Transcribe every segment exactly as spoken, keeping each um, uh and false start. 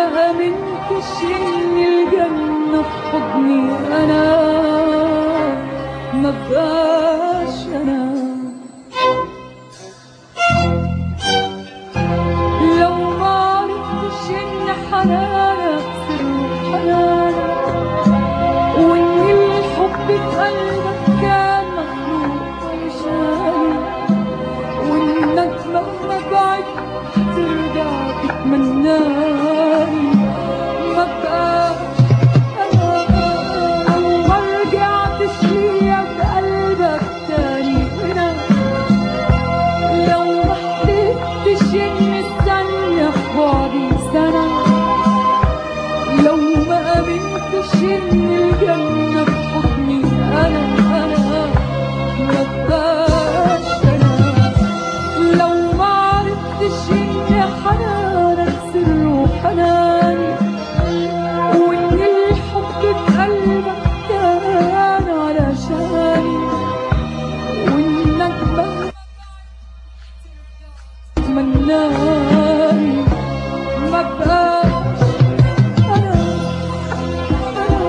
ما آمنتش إن الجنة في حضني أنا ما بقاش أنا. لو ما عرفتش إن حنانك سر حنانك، وإن الحب في قلبك كان مخلوق علشاني، وإنك مهما بعدت ترجع تتمناني، ما بقاش أنا. لو ما رجعتش ليا بقلبك تاني هنا، لو ما حلفتش إني الثانية في بعدي سنة، لو ما آمنتش إن الجنة في حضني أنا أنا ما بقاش أنا. لو ما عرفتش إن حنانك سر وحناني، وإن الحب في قلبك كان علشاني، وإنك مهما تتمناني ما بقاش أنا أنا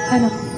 أنا